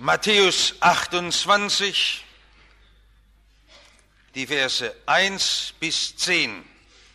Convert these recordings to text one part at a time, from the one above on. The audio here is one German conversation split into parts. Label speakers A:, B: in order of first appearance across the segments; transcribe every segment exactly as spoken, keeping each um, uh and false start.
A: Matthäus achtundzwanzig, die Verse eins bis zehn.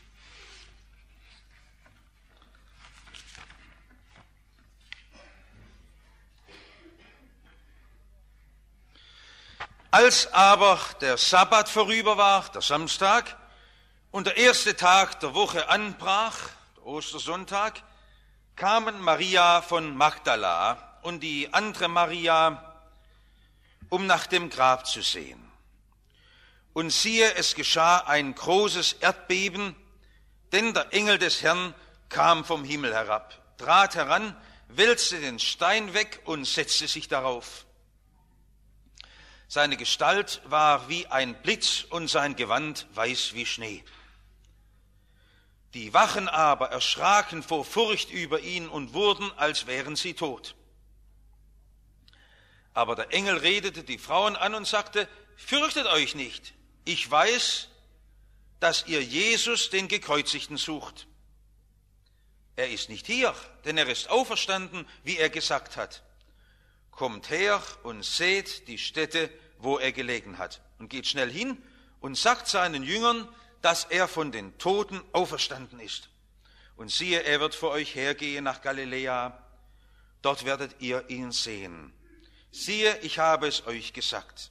A: Als aber der Sabbat vorüber war, der Samstag, und der erste Tag der Woche anbrach, der Ostersonntag, kamen Maria von Magdala und die andere Maria, um nach dem Grab zu sehen. Und siehe, es geschah ein großes Erdbeben, denn der Engel des Herrn kam vom Himmel herab, trat heran, wälzte den Stein weg und setzte sich darauf. Seine Gestalt war wie ein Blitz und sein Gewand weiß wie Schnee. Die Wachen aber erschraken vor Furcht über ihn und wurden, als wären sie tot. Aber der Engel redete die Frauen an und sagte: Fürchtet euch nicht, ich weiß, dass ihr Jesus, den Gekreuzigten, sucht. Er ist nicht hier, denn er ist auferstanden, wie er gesagt hat. Kommt her und seht die Stätte, wo er gelegen hat, und geht schnell hin und sagt seinen Jüngern, dass er von den Toten auferstanden ist. Und siehe, er wird vor euch hergehen nach Galiläa, dort werdet ihr ihn sehen. Siehe, ich habe es euch gesagt.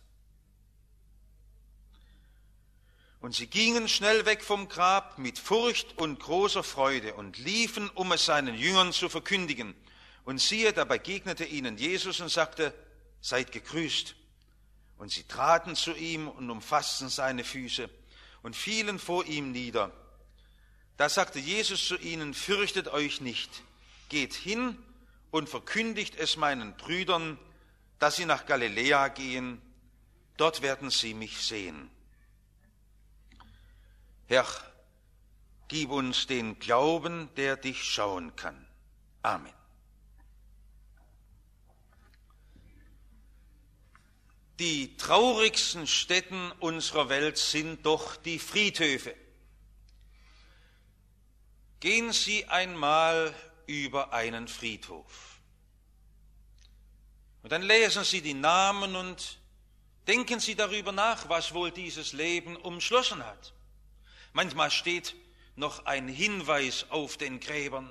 A: Und sie gingen schnell weg vom Grab mit Furcht und großer Freude und liefen, um es seinen Jüngern zu verkündigen. Und siehe, da begegnete ihnen Jesus und sagte: Seid gegrüßt. Und sie traten zu ihm und umfassten seine Füße und fielen vor ihm nieder. Da sagte Jesus zu ihnen: Fürchtet euch nicht, geht hin und verkündigt es meinen Brüdern, dass sie nach Galiläa gehen, dort werden sie mich sehen. Herr, gib uns den Glauben, der dich schauen kann. Amen. Die traurigsten Stätten unserer Welt sind doch die Friedhöfe. Gehen Sie einmal über einen Friedhof. Und dann lesen Sie die Namen und denken Sie darüber nach, was wohl dieses Leben umschlossen hat. Manchmal steht noch ein Hinweis auf den Gräbern.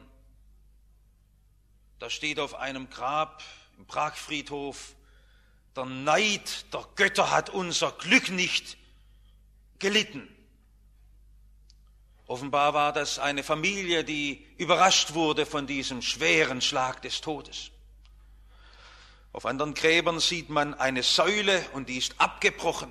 A: Da steht auf einem Grab im Pragfriedhof: Der Neid der Götter hat unser Glück nicht gelitten. Offenbar war das eine Familie, die überrascht wurde von diesem schweren Schlag des Todes. Auf anderen Gräbern sieht man eine Säule und die ist abgebrochen.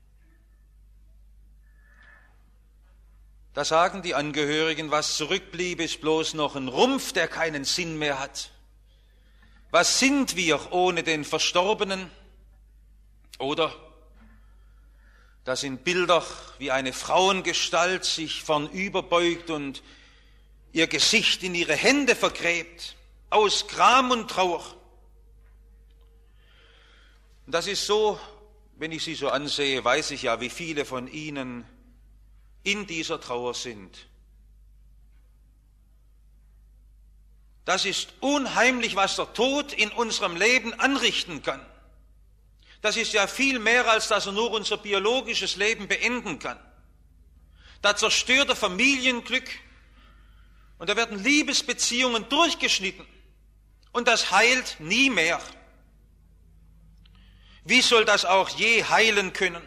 A: Da sagen die Angehörigen, was zurückblieb, ist bloß noch ein Rumpf, der keinen Sinn mehr hat. Was sind wir ohne den Verstorbenen? Oder da sind Bilder, wie eine Frauengestalt sich vornüberbeugt und ihr Gesicht in ihre Hände vergräbt, aus Gram und Trauer. Und das ist so, wenn ich Sie so ansehe, weiß ich ja, wie viele von Ihnen in dieser Trauer sind. Das ist unheimlich, was der Tod in unserem Leben anrichten kann. Das ist ja viel mehr, als dass er nur unser biologisches Leben beenden kann. Da zerstört er Familienglück und da werden Liebesbeziehungen durchgeschnitten und das heilt nie mehr. Wie soll das auch je heilen können?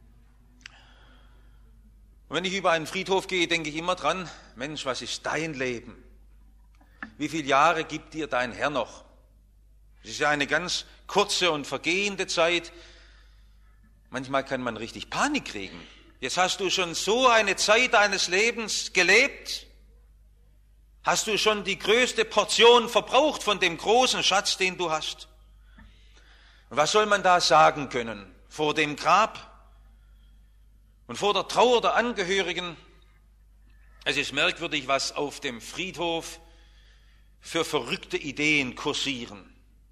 A: Und wenn ich über einen Friedhof gehe, denke ich immer dran: Mensch, was ist dein Leben? Wie viele Jahre gibt dir dein Herr noch? Es ist ja eine ganz kurze und vergehende Zeit. Manchmal kann man richtig Panik kriegen. Jetzt hast du schon so eine Zeit deines Lebens gelebt. Hast du schon die größte Portion verbraucht von dem großen Schatz, den du hast? Und was soll man da sagen können vor dem Grab und vor der Trauer der Angehörigen? Es ist merkwürdig, was auf dem Friedhof für verrückte Ideen kursieren.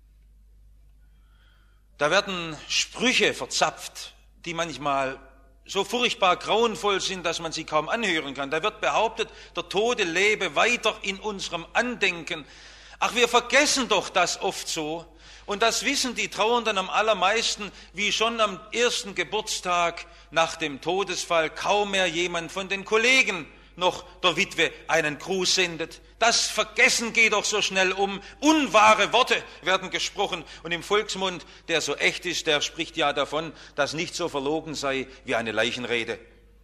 A: Da werden Sprüche verzapft, die manchmal so furchtbar grauenvoll sind, dass man sie kaum anhören kann. Da wird behauptet, der Tote lebe weiter in unserem Andenken. Ach, wir vergessen doch das oft so. Und das wissen die Trauernden am allermeisten, wie schon am ersten Geburtstag nach dem Todesfall kaum mehr jemand von den Kollegen noch der Witwe einen Gruß sendet. Das Vergessen geht doch so schnell um. Unwahre Worte werden gesprochen. Und im Volksmund, der so echt ist, der spricht ja davon, dass nicht so verlogen sei wie eine Leichenrede.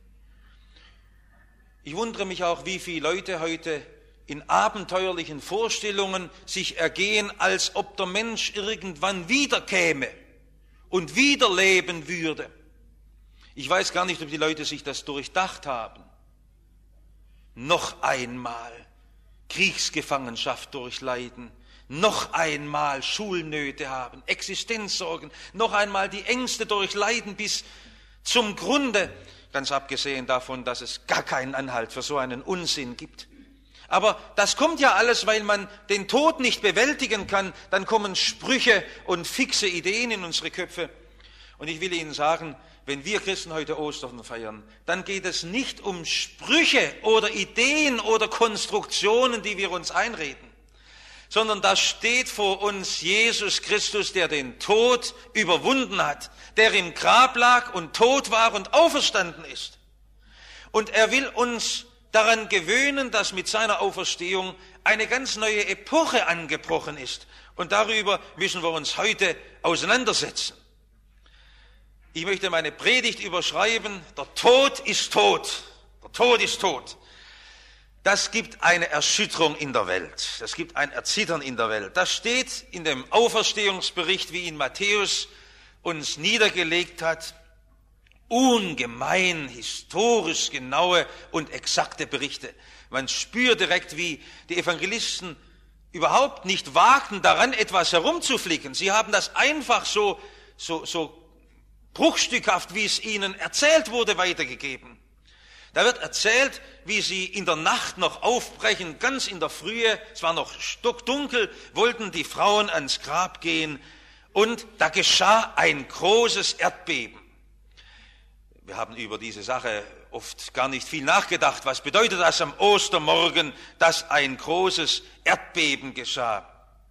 A: Ich wundere mich auch, wie viele Leute heute in abenteuerlichen Vorstellungen sich ergehen, als ob der Mensch irgendwann wiederkäme und wieder leben würde. Ich weiß gar nicht, ob die Leute sich das durchdacht haben. Noch einmal Kriegsgefangenschaft durchleiden, noch einmal Schulnöte haben, Existenzsorgen, noch einmal die Ängste durchleiden bis zum Grunde, ganz abgesehen davon, dass es gar keinen Anhalt für so einen Unsinn gibt. Aber das kommt ja alles, weil man den Tod nicht bewältigen kann. Dann kommen Sprüche und fixe Ideen in unsere Köpfe. Und ich will Ihnen sagen, wenn wir Christen heute Ostern feiern, dann geht es nicht um Sprüche oder Ideen oder Konstruktionen, die wir uns einreden, sondern da steht vor uns Jesus Christus, der den Tod überwunden hat, der im Grab lag und tot war und auferstanden ist. Und er will uns daran gewöhnen, dass mit seiner Auferstehung eine ganz neue Epoche angebrochen ist. Und darüber müssen wir uns heute auseinandersetzen. Ich möchte meine Predigt überschreiben, der Tod ist tot. Der Tod ist tot. Das gibt eine Erschütterung in der Welt. Das gibt ein Erzittern in der Welt. Das steht in dem Auferstehungsbericht, wie ihn Matthäus uns niedergelegt hat. Ungemein historisch genaue und exakte Berichte. Man spürt direkt, wie die Evangelisten überhaupt nicht wagten, daran etwas herumzuflicken. Sie haben das einfach so, so, so bruchstückhaft, wie es ihnen erzählt wurde, weitergegeben. Da wird erzählt, wie sie in der Nacht noch aufbrechen, ganz in der Frühe, es war noch stockdunkel, wollten die Frauen ans Grab gehen und da geschah ein großes Erdbeben. Wir haben über diese Sache oft gar nicht viel nachgedacht. Was bedeutet das am Ostermorgen, dass ein großes Erdbeben geschah?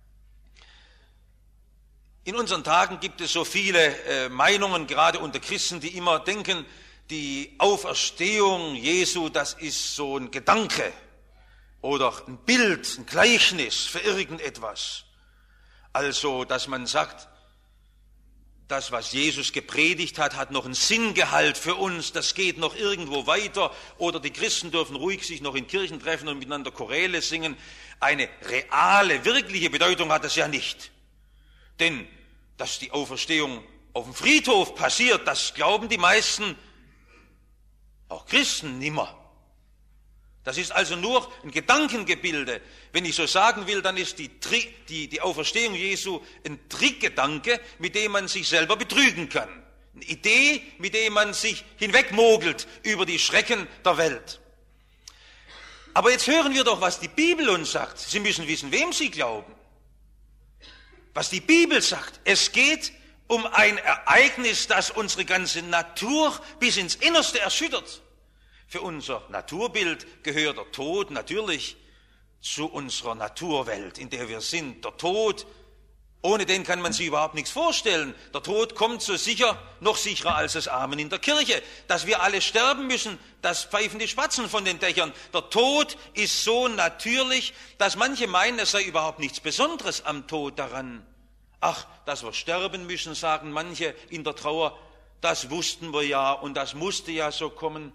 A: In unseren Tagen gibt es so viele äh, Meinungen, gerade unter Christen, die immer denken, die Auferstehung Jesu, das ist so ein Gedanke oder ein Bild, ein Gleichnis für irgendetwas. Also, dass man sagt, das, was Jesus gepredigt hat, hat noch einen Sinngehalt für uns, das geht noch irgendwo weiter. Oder die Christen dürfen ruhig sich noch in Kirchen treffen und miteinander Choräle singen. Eine reale, wirkliche Bedeutung hat das ja nicht. Denn, dass die Auferstehung auf dem Friedhof passiert, das glauben die meisten, auch Christen, nimmer. Das ist also nur ein Gedankengebilde. Wenn ich so sagen will, dann ist die, die, die Auferstehung Jesu ein Trickgedanke, mit dem man sich selber betrügen kann. Eine Idee, mit der man sich hinwegmogelt über die Schrecken der Welt. Aber jetzt hören wir doch, was die Bibel uns sagt. Sie müssen wissen, wem Sie glauben. Was die Bibel sagt. Es geht um ein Ereignis, das unsere ganze Natur bis ins Innerste erschüttert. Für unser Naturbild gehört der Tod natürlich zu unserer Naturwelt, in der wir sind. Der Tod, ohne den kann man sich überhaupt nichts vorstellen. Der Tod kommt so sicher, noch sicherer als das Amen in der Kirche. Dass wir alle sterben müssen, das pfeifen die Spatzen von den Dächern. Der Tod ist so natürlich, dass manche meinen, es sei überhaupt nichts Besonderes am Tod daran. Ach, dass wir sterben müssen, sagen manche in der Trauer, das wussten wir ja und das musste ja so kommen.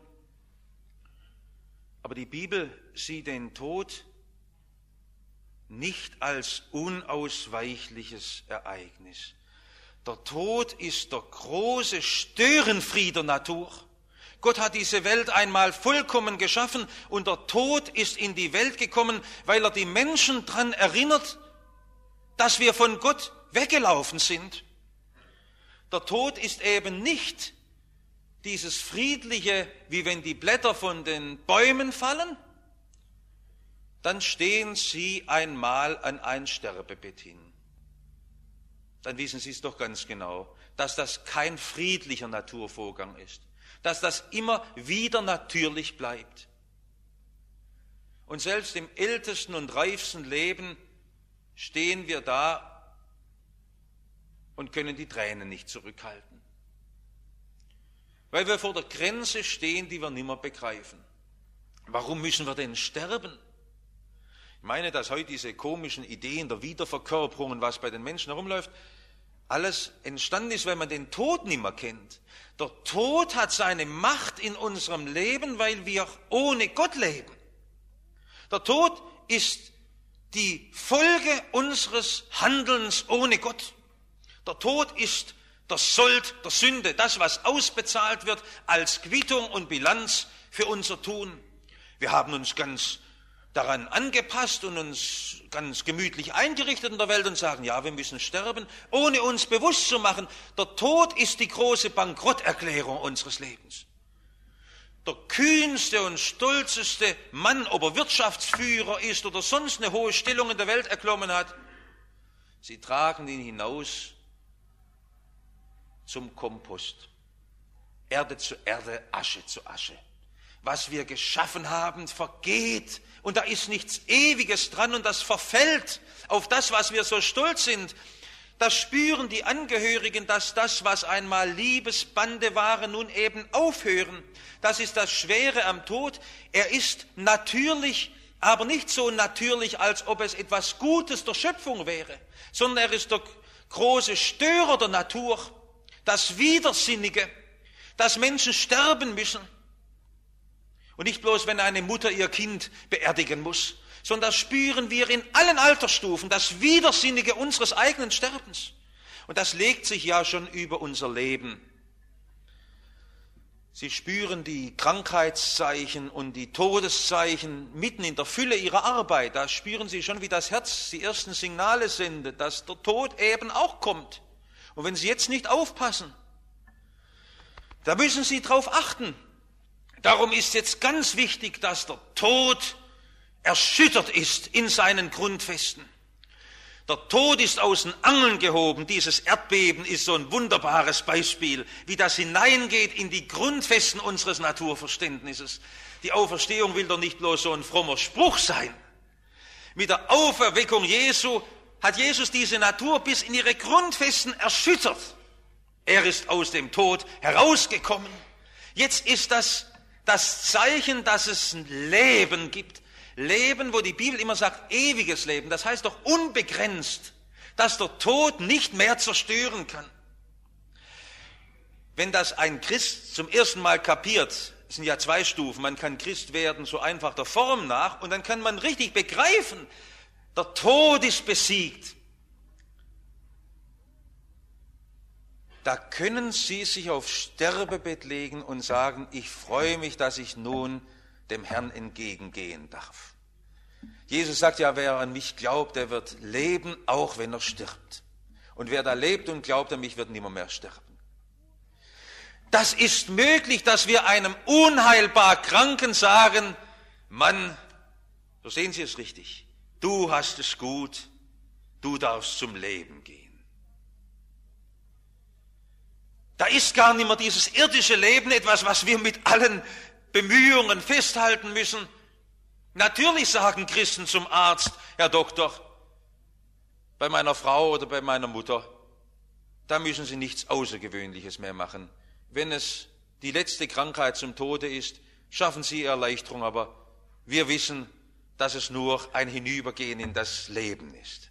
A: Aber die Bibel sieht den Tod nicht als unausweichliches Ereignis. Der Tod ist der große Störenfried der Natur. Gott hat diese Welt einmal vollkommen geschaffen und der Tod ist in die Welt gekommen, weil er die Menschen daran erinnert, dass wir von Gott weggelaufen sind. Der Tod ist eben nicht dieses friedliche, wie wenn die Blätter von den Bäumen fallen, dann stehen Sie einmal an ein Sterbebett hin. Dann wissen Sie es doch ganz genau, dass das kein friedlicher Naturvorgang ist, dass das immer wieder natürlich bleibt. Und selbst im ältesten und reifsten Leben stehen wir da und können die Tränen nicht zurückhalten. Weil wir vor der Grenze stehen, die wir nimmer begreifen. Warum müssen wir denn sterben? Ich meine, dass heute diese komischen Ideen der Wiederverkörperung und was bei den Menschen herumläuft, alles entstanden ist, weil man den Tod nicht mehr kennt. Der Tod hat seine Macht in unserem Leben, weil wir ohne Gott leben. Der Tod ist die Folge unseres Handelns ohne Gott. Der Tod ist der Sold der Sünde, das, was ausbezahlt wird als Quittung und Bilanz für unser Tun. Wir haben uns ganz daran angepasst und uns ganz gemütlich eingerichtet in der Welt und sagen, ja, wir müssen sterben, ohne uns bewusst zu machen, der Tod ist die große Bankrotterklärung unseres Lebens. Der kühnste und stolzeste Mann, ob er Wirtschaftsführer ist oder sonst eine hohe Stellung in der Welt erklommen hat, sie tragen ihn hinaus zum Kompost. Erde zu Erde, Asche zu Asche. Was wir geschaffen haben, vergeht. Und da ist nichts Ewiges dran und das verfällt auf das, was wir so stolz sind. Da spüren die Angehörigen, dass das, was einmal Liebesbande waren, nun eben aufhören. Das ist das Schwere am Tod. Er ist natürlich, aber nicht so natürlich, als ob es etwas Gutes der Schöpfung wäre, sondern er ist der große Störer der Natur, das Widersinnige, dass Menschen sterben müssen. Und nicht bloß, wenn eine Mutter ihr Kind beerdigen muss, sondern das spüren wir in allen Altersstufen, das Widersinnige unseres eigenen Sterbens. Und das legt sich ja schon über unser Leben. Sie spüren die Krankheitszeichen und die Todeszeichen mitten in der Fülle ihrer Arbeit. Da spüren sie schon, wie das Herz die ersten Signale sendet, dass der Tod eben auch kommt. Und wenn Sie jetzt nicht aufpassen, da müssen Sie drauf achten. Darum ist jetzt ganz wichtig, dass der Tod erschüttert ist in seinen Grundfesten. Der Tod ist aus den Angeln gehoben. Dieses Erdbeben ist so ein wunderbares Beispiel, wie das hineingeht in die Grundfesten unseres Naturverständnisses. Die Auferstehung will doch nicht bloß so ein frommer Spruch sein. Mit der Auferweckung Jesu hat Jesus diese Natur bis in ihre Grundfesten erschüttert. Er ist aus dem Tod herausgekommen. Jetzt ist das das Zeichen, dass es ein Leben gibt. Leben, wo die Bibel immer sagt, ewiges Leben. Das heißt doch unbegrenzt, dass der Tod nicht mehr zerstören kann. Wenn das ein Christ zum ersten Mal kapiert, es sind ja zwei Stufen, man kann Christ werden so einfach der Form nach und dann kann man richtig begreifen, der Tod ist besiegt. Da können Sie sich aufs Sterbebett legen und sagen, ich freue mich, dass ich nun dem Herrn entgegengehen darf. Jesus sagt ja, wer an mich glaubt, der wird leben, auch wenn er stirbt. Und wer da lebt und glaubt an mich, wird nimmer mehr sterben. Das ist möglich, dass wir einem unheilbar Kranken sagen, Mann, so sehen Sie es richtig, du hast es gut, du darfst zum Leben gehen. Da ist gar nicht mehr dieses irdische Leben etwas, was wir mit allen Bemühungen festhalten müssen. Natürlich sagen Christen zum Arzt, Herr Doktor, bei meiner Frau oder bei meiner Mutter, da müssen Sie nichts Außergewöhnliches mehr machen. Wenn es die letzte Krankheit zum Tode ist, schaffen Sie Erleichterung, aber wir wissen, dass es nur ein Hinübergehen in das Leben ist.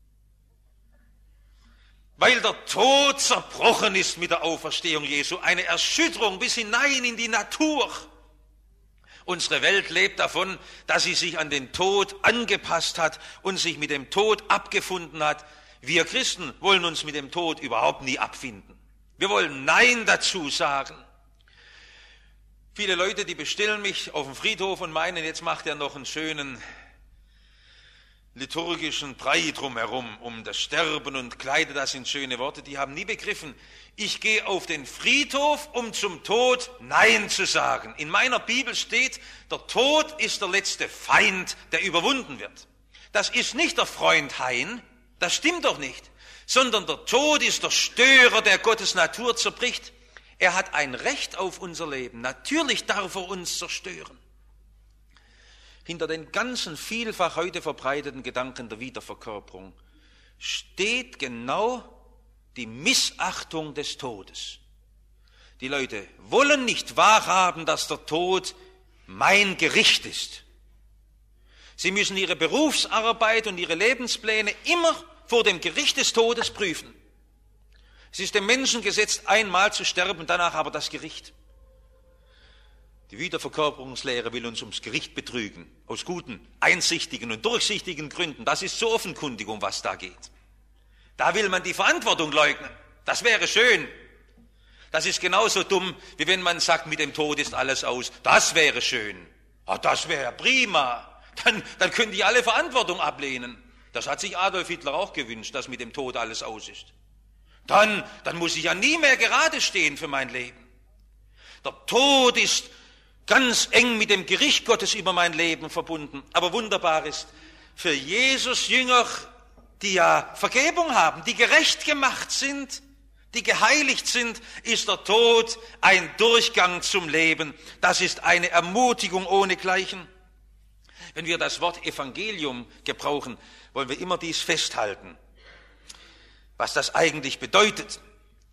A: Weil der Tod zerbrochen ist mit der Auferstehung Jesu, eine Erschütterung bis hinein in die Natur. Unsere Welt lebt davon, dass sie sich an den Tod angepasst hat und sich mit dem Tod abgefunden hat. Wir Christen wollen uns mit dem Tod überhaupt nie abfinden. Wir wollen Nein dazu sagen. Viele Leute, die bestellen mich auf dem Friedhof und meinen, jetzt macht er noch einen schönen liturgischen Brei drumherum, um das Sterben und kleidet das in schöne Worte, die haben nie begriffen, ich gehe auf den Friedhof, um zum Tod Nein zu sagen. In meiner Bibel steht, der Tod ist der letzte Feind, der überwunden wird. Das ist nicht der Freund Hein, das stimmt doch nicht, sondern der Tod ist der Störer, der Gottes Natur zerbricht. Er hat ein Recht auf unser Leben, natürlich darf er uns zerstören. hinter den ganzen vielfach heute verbreiteten Gedanken der Wiederverkörperung steht genau die Missachtung des Todes. Die Leute wollen nicht wahrhaben, dass der Tod mein Gericht ist. Sie müssen ihre Berufsarbeit und ihre Lebenspläne immer vor dem Gericht des Todes prüfen. Es ist dem Menschen gesetzt, einmal zu sterben, danach aber das Gericht. Die Wiederverkörperungslehre will uns ums Gericht betrügen, aus guten, einsichtigen und durchsichtigen Gründen. Das ist so offenkundig, um was da geht. Da will man die Verantwortung leugnen. Das wäre schön. Das ist genauso dumm, wie wenn man sagt, mit dem Tod ist alles aus. Das wäre schön. Ah, das wäre prima. Dann, dann können die alle Verantwortung ablehnen. Das hat sich Adolf Hitler auch gewünscht, dass mit dem Tod alles aus ist. Dann, dann muss ich ja nie mehr gerade stehen für mein Leben. Der Tod ist ganz eng mit dem Gericht Gottes über mein Leben verbunden. Aber wunderbar ist, für Jesus Jünger, die ja Vergebung haben, die gerecht gemacht sind, die geheiligt sind, ist der Tod ein Durchgang zum Leben. Das ist eine Ermutigung ohnegleichen. Wenn wir das Wort Evangelium gebrauchen, wollen wir immer dies festhalten, was das eigentlich bedeutet.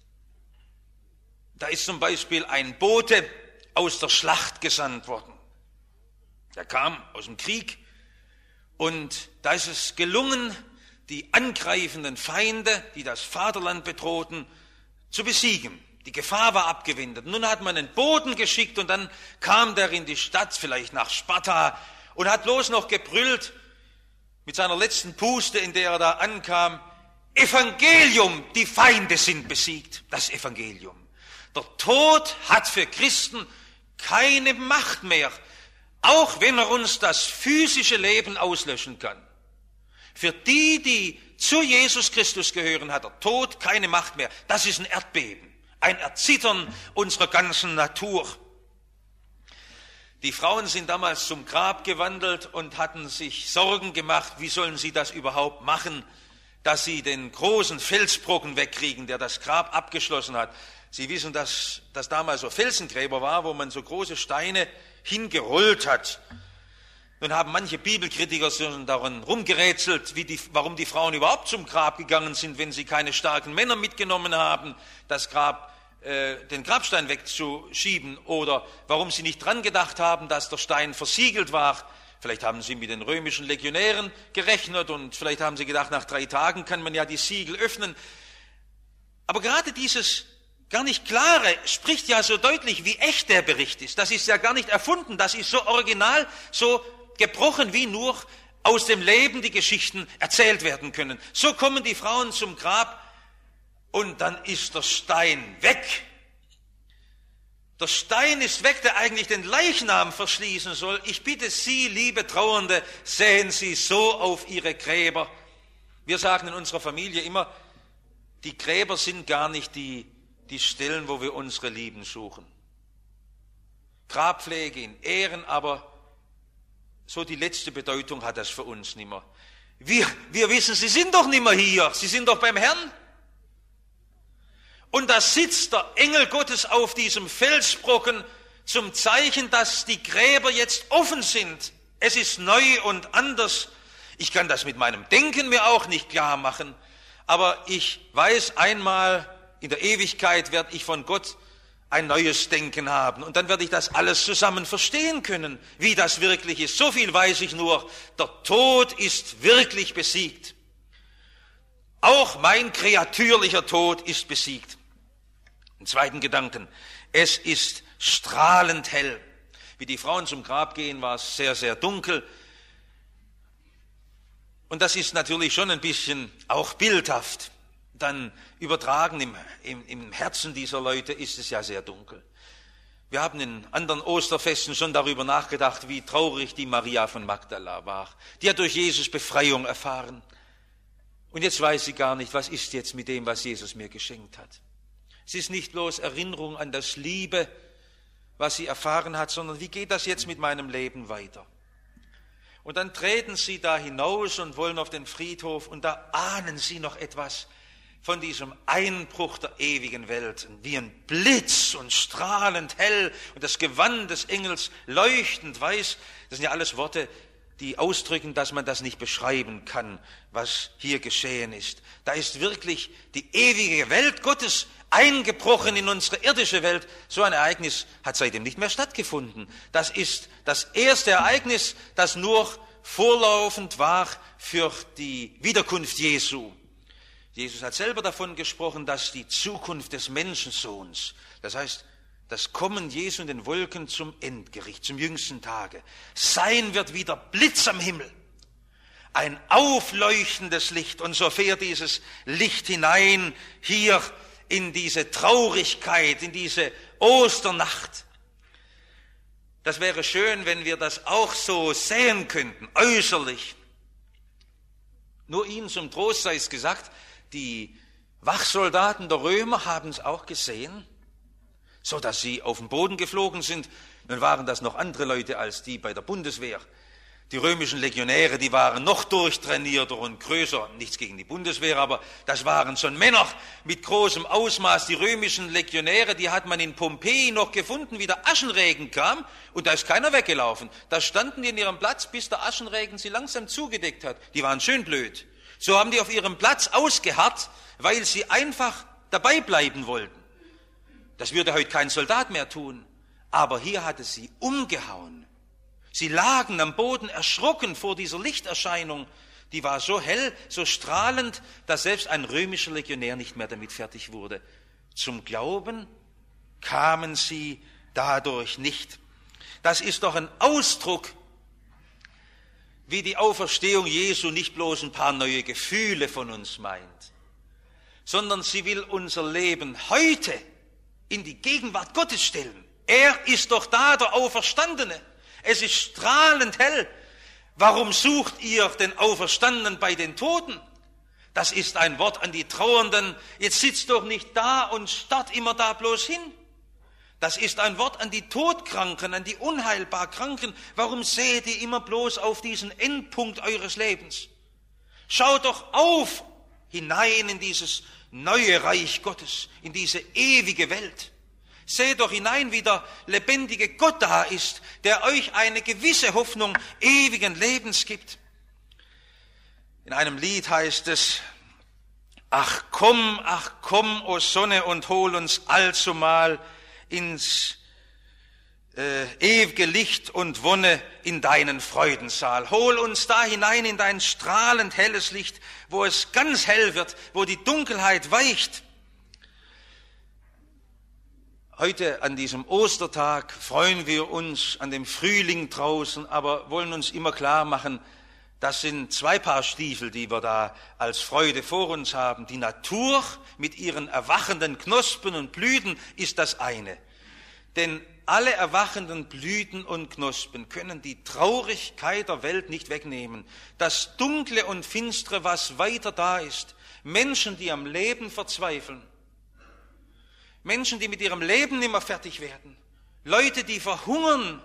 A: Da ist zum Beispiel ein Bote aus der Schlacht gesandt worden. Der kam aus dem Krieg und da ist es gelungen, die angreifenden Feinde, die das Vaterland bedrohten, zu besiegen. Die Gefahr war abgewendet. Nun hat man einen Boten geschickt und dann kam der in die Stadt, vielleicht nach Sparta, und hat bloß noch gebrüllt mit seiner letzten Puste, in der er da ankam: Evangelium, die Feinde sind besiegt. Das Evangelium. Der Tod hat für Christen keine Macht mehr, auch wenn er uns das physische Leben auslöschen kann. Für die, die zu Jesus Christus gehören, hat der Tod keine Macht mehr. Das ist ein Erdbeben, ein Erzittern unserer ganzen Natur. Die Frauen sind damals zum Grab gewandelt und hatten sich Sorgen gemacht, wie sollen sie das überhaupt machen, dass sie den großen Felsbrocken wegkriegen, der das Grab abgeschlossen hat. Sie wissen, dass das damals so Felsengräber war, wo man so große Steine hingerollt hat. Nun haben manche Bibelkritiker daran rumgerätselt, wie die, warum die Frauen überhaupt zum Grab gegangen sind, wenn sie keine starken Männer mitgenommen haben, das Grab, äh, den Grabstein wegzuschieben, oder warum sie nicht dran gedacht haben, dass der Stein versiegelt war. Vielleicht haben sie mit den römischen Legionären gerechnet und vielleicht haben sie gedacht, nach drei Tagen kann man ja die Siegel öffnen. Aber gerade dieses gar nicht klare spricht ja so deutlich, wie echt der Bericht ist. Das ist ja gar nicht erfunden, das ist so original, so gebrochen, wie nur aus dem Leben die Geschichten erzählt werden können. So kommen die Frauen zum Grab und dann ist der Stein weg. Der Stein ist weg, der eigentlich den Leichnam verschließen soll. Ich bitte Sie, liebe Trauernde, sehen Sie so auf Ihre Gräber. Wir sagen in unserer Familie immer, die Gräber sind gar nicht die, die Stellen, wo wir unsere Lieben suchen. Grabpflege in Ehren, aber so die letzte Bedeutung hat das für uns nicht mehr. Wir, wir wissen, Sie sind doch nicht mehr hier, Sie sind doch beim Herrn. Und da sitzt der Engel Gottes auf diesem Felsbrocken zum Zeichen, dass die Gräber jetzt offen sind. Es ist neu und anders. Ich kann das mit meinem Denken mir auch nicht klar machen, aber ich weiß, einmal in der Ewigkeit werde ich von Gott ein neues Denken haben. Und dann werde ich das alles zusammen verstehen können, wie das wirklich ist. So viel weiß ich nur, der Tod ist wirklich besiegt. Auch mein kreatürlicher Tod ist besiegt. Im zweiten Gedanken, es ist strahlend hell. Wie die Frauen zum Grab gehen, war es sehr, sehr dunkel. Und das ist natürlich schon ein bisschen auch bildhaft. Dann übertragen im, im, im Herzen dieser Leute ist es ja sehr dunkel. Wir haben in anderen Osterfesten schon darüber nachgedacht, wie traurig die Maria von Magdala war. Die hat durch Jesus Befreiung erfahren. Und jetzt weiß sie gar nicht, was ist jetzt mit dem, was Jesus mir geschenkt hat. Es ist nicht bloß Erinnerung an das Liebe, was sie erfahren hat, sondern wie geht das jetzt mit meinem Leben weiter? Und dann treten sie da hinaus und wollen auf den Friedhof und da ahnen sie noch etwas von diesem Einbruch der ewigen Welt, wie ein Blitz und strahlend hell und das Gewand des Engels leuchtend weiß. Das sind ja alles Worte, die ausdrücken, dass man das nicht beschreiben kann, was hier geschehen ist. Da ist wirklich die ewige Welt Gottes eingebrochen in unsere irdische Welt. So ein Ereignis hat seitdem nicht mehr stattgefunden. Das ist das erste Ereignis, das nur vorlaufend war für die Wiederkunft Jesu. Jesus hat selber davon gesprochen, dass die Zukunft des Menschensohns, das heißt, das Kommen Jesu in den Wolken zum Endgericht, zum jüngsten Tage, sein wird wie der Blitz am Himmel. Ein aufleuchtendes Licht. Und so fährt dieses Licht hinein hier in diese Traurigkeit, in diese Osternacht. Das wäre schön, wenn wir das auch so sehen könnten, äußerlich. Nur ihnen zum Trost sei es gesagt, die Wachsoldaten der Römer haben es auch gesehen, so dass sie auf den Boden geflogen sind. Nun waren das noch andere Leute als die bei der Bundeswehr. Die römischen Legionäre, die waren noch durchtrainierter und größer, nichts gegen die Bundeswehr, aber das waren schon Männer mit großem Ausmaß. Die römischen Legionäre, die hat man in Pompeji noch gefunden, wie der Aschenregen kam, und da ist keiner weggelaufen. Da standen die in ihrem Platz, bis der Aschenregen sie langsam zugedeckt hat. Die waren schön blöd. So haben die auf ihrem Platz ausgeharrt, weil sie einfach dabei bleiben wollten. Das würde heute kein Soldat mehr tun. Aber hier hat es sie umgehauen. Sie lagen am Boden erschrocken vor dieser Lichterscheinung. Die war so hell, so strahlend, dass selbst ein römischer Legionär nicht mehr damit fertig wurde. Zum Glauben kamen sie dadurch nicht. Das ist doch ein Ausdruck, wie die Auferstehung Jesu nicht bloß ein paar neue Gefühle von uns meint, sondern sie will unser Leben heute in die Gegenwart Gottes stellen. Er ist doch da, der Auferstandene. Es ist strahlend hell. Warum sucht ihr den Auferstandenen bei den Toten? Das ist ein Wort an die Trauernden. Jetzt sitzt doch nicht da und starrt immer da bloß hin. Das ist ein Wort an die Todkranken, an die unheilbar Kranken. Warum seht ihr immer bloß auf diesen Endpunkt eures Lebens? Schaut doch auf hinein in dieses neue Reich Gottes, in diese ewige Welt. Seht doch hinein, wie der lebendige Gott da ist, der euch eine gewisse Hoffnung ewigen Lebens gibt. In einem Lied heißt es: Ach komm, ach komm, o Sonne, und hol uns allzumal ins äh, ewige Licht und Wonne in deinen Freudensaal. Hol uns da hinein in dein strahlend helles Licht, wo es ganz hell wird, wo die Dunkelheit weicht. Heute an diesem Ostertag freuen wir uns an dem Frühling draußen, aber wollen uns immer klar machen, das sind zwei Paar Stiefel, die wir da als Freude vor uns haben. Die Natur mit ihren erwachenden Knospen und Blüten ist das eine. Denn alle erwachenden Blüten und Knospen können die Traurigkeit der Welt nicht wegnehmen. Das Dunkle und Finstere, was weiter da ist. Menschen, die am Leben verzweifeln. Menschen, die mit ihrem Leben nicht mehr fertig werden. Leute, die verhungern.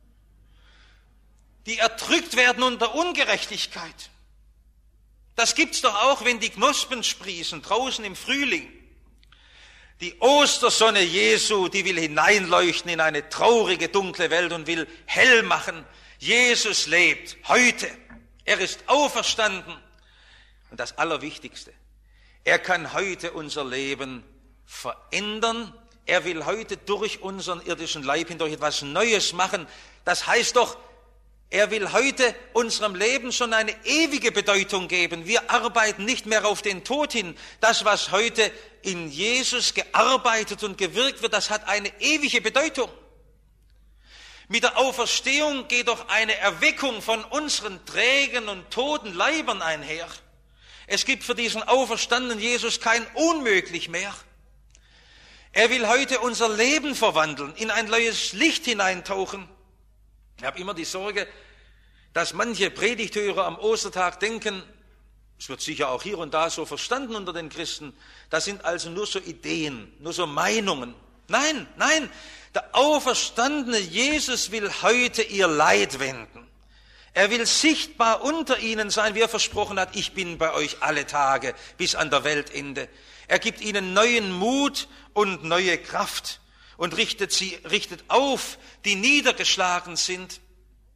A: Die erdrückt werden unter Ungerechtigkeit. Das gibt's doch auch, wenn die Knospen sprießen, draußen im Frühling. Die Ostersonne Jesu, die will hineinleuchten in eine traurige, dunkle Welt und will hell machen. Jesus lebt heute. Er ist auferstanden. Und das Allerwichtigste, er kann heute unser Leben verändern. Er will heute durch unseren irdischen Leib hindurch etwas Neues machen. Das heißt doch, er will heute unserem Leben schon eine ewige Bedeutung geben. Wir arbeiten nicht mehr auf den Tod hin. Das, was heute in Jesus gearbeitet und gewirkt wird, das hat eine ewige Bedeutung. Mit der Auferstehung geht doch eine Erweckung von unseren trägen und toten Leibern einher. Es gibt für diesen auferstandenen Jesus kein Unmöglich mehr. Er will heute unser Leben verwandeln, in ein neues Licht hineintauchen. Ich habe immer die Sorge, dass manche Predigthörer am Ostertag denken, es wird sicher auch hier und da so verstanden unter den Christen, das sind also nur so Ideen, nur so Meinungen. Nein, nein, der auferstandene Jesus will heute ihr Leid wenden. Er will sichtbar unter ihnen sein, wie er versprochen hat, ich bin bei euch alle Tage bis an der Weltende. Er gibt ihnen neuen Mut und neue Kraft und richtet sie, richtet auf, die niedergeschlagen sind.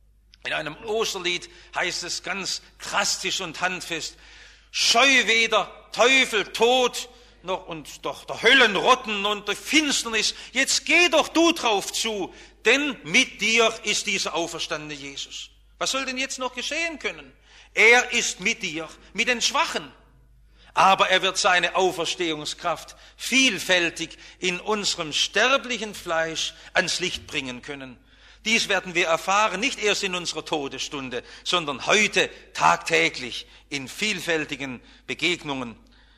A: In einem Osterlied heißt es ganz drastisch und handfest: Scheu weder Teufel, Tod, noch und doch der Höllenrotten und der Finsternis. Jetzt geh doch du drauf zu, denn mit dir ist dieser auferstandene Jesus. Was soll denn jetzt noch geschehen können? Er ist mit dir, mit den Schwachen. Aber er wird seine Auferstehungskraft vielfältig in unserem sterblichen Fleisch ans Licht bringen können. Dies werden wir erfahren, nicht erst in unserer Todesstunde, sondern heute tagtäglich in vielfältigen Begegnungen.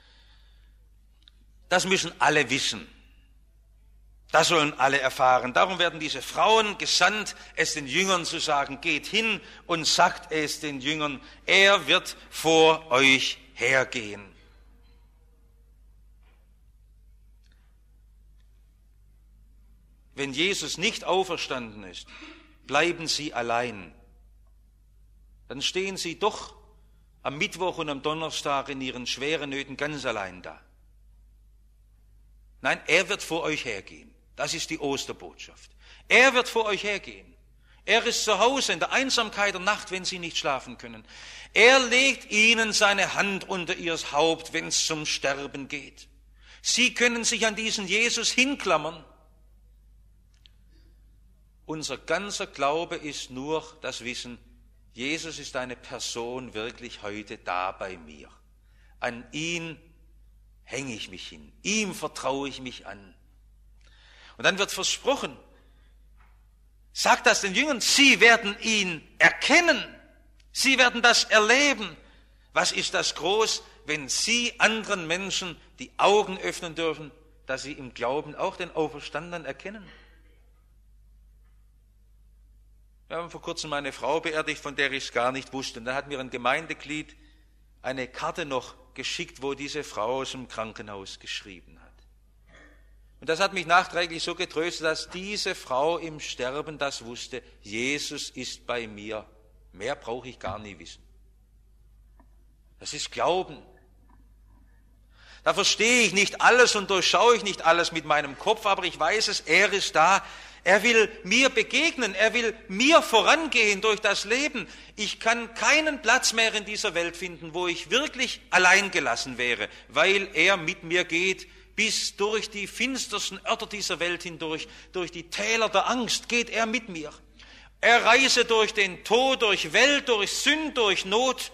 A: Das müssen alle wissen. Das sollen alle erfahren. Darum werden diese Frauen gesandt, es den Jüngern zu sagen: Geht hin und sagt es den Jüngern, er wird vor euch hergehen. Wenn Jesus nicht auferstanden ist, bleiben sie allein. Dann stehen sie doch am Mittwoch und am Donnerstag in ihren schweren Nöten ganz allein da. Nein, er wird vor euch hergehen. Das ist die Osterbotschaft. Er wird vor euch hergehen. Er ist zu Hause in der Einsamkeit der Nacht, wenn sie nicht schlafen können. Er legt ihnen seine Hand unter ihr Haupt, wenn es zum Sterben geht. Sie können sich an diesen Jesus hinklammern. Unser ganzer Glaube ist nur das Wissen, Jesus ist eine Person wirklich heute da bei mir. An ihn hänge ich mich hin, ihm vertraue ich mich an. Und dann wird versprochen, sagt das den Jüngern, sie werden ihn erkennen, sie werden das erleben. Was ist das groß, wenn sie anderen Menschen die Augen öffnen dürfen, dass sie im Glauben auch den Auferstandenen erkennen? Wir haben vor kurzem eine Frau beerdigt, von der ich es gar nicht wusste. Und da hat mir ein Gemeindeglied eine Karte noch geschickt, wo diese Frau aus dem Krankenhaus geschrieben hat. Und das hat mich nachträglich so getröstet, dass diese Frau im Sterben das wusste: Jesus ist bei mir. Mehr brauche ich gar nie wissen. Das ist Glauben. Da verstehe ich nicht alles und durchschaue ich nicht alles mit meinem Kopf, aber ich weiß es, er ist da. Er will mir begegnen, er will mir vorangehen durch das Leben. Ich kann keinen Platz mehr in dieser Welt finden, wo ich wirklich allein gelassen wäre, weil er mit mir geht, bis durch die finstersten Örter dieser Welt hindurch, durch die Täler der Angst geht er mit mir. Er reise durch den Tod, durch Welt, durch Sünde, durch Not.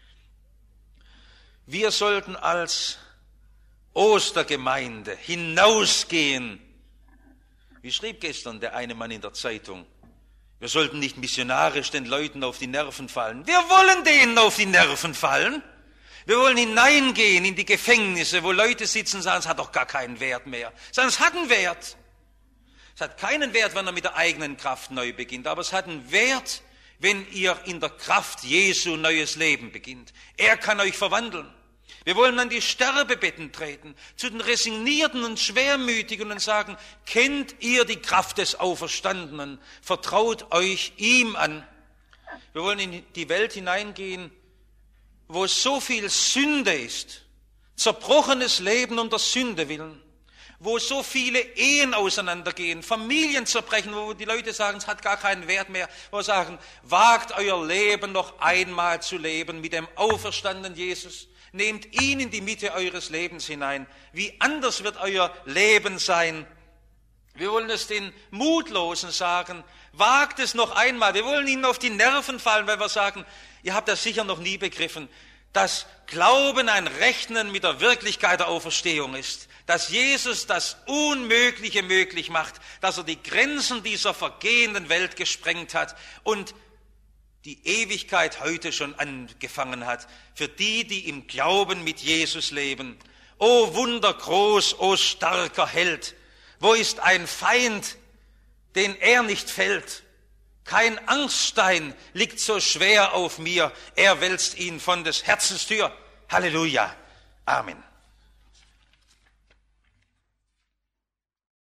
A: Wir sollten als Ostergemeinde hinausgehen. Wie schrieb gestern der eine Mann in der Zeitung? Wir sollten nicht missionarisch den Leuten auf die Nerven fallen. Wir wollen denen auf die Nerven fallen. Wir wollen hineingehen in die Gefängnisse, wo Leute sitzen und sagen, es hat doch gar keinen Wert mehr. Sondern es hat einen Wert. Es hat keinen Wert, wenn er mit der eigenen Kraft neu beginnt, aber es hat einen Wert, wenn ihr in der Kraft Jesu neues Leben beginnt. Er kann euch verwandeln. Wir wollen an die Sterbebetten treten, zu den Resignierten und Schwermütigen und sagen, kennt ihr die Kraft des Auferstandenen, vertraut euch ihm an. Wir wollen in die Welt hineingehen, wo so viel Sünde ist, zerbrochenes Leben um der Sünde willen, wo so viele Ehen auseinandergehen, Familien zerbrechen, wo die Leute sagen, es hat gar keinen Wert mehr, wo sie sagen, wagt euer Leben noch einmal zu leben mit dem auferstandenen Jesus. Nehmt ihn in die Mitte eures Lebens hinein. Wie anders wird euer Leben sein. Wir wollen es den Mutlosen sagen. Wagt es noch einmal. Wir wollen ihnen auf die Nerven fallen, weil wir sagen, ihr habt das sicher noch nie begriffen, dass Glauben ein Rechnen mit der Wirklichkeit der Auferstehung ist. Dass Jesus das Unmögliche möglich macht. Dass er die Grenzen dieser vergehenden Welt gesprengt hat und die Ewigkeit heute schon angefangen hat, für die, die im Glauben mit Jesus leben. O wundergroß, o starker Held, wo ist ein Feind, den er nicht fällt? Kein Angststein liegt so schwer auf mir, er wälzt ihn von des Herzens Tür. Halleluja. Amen.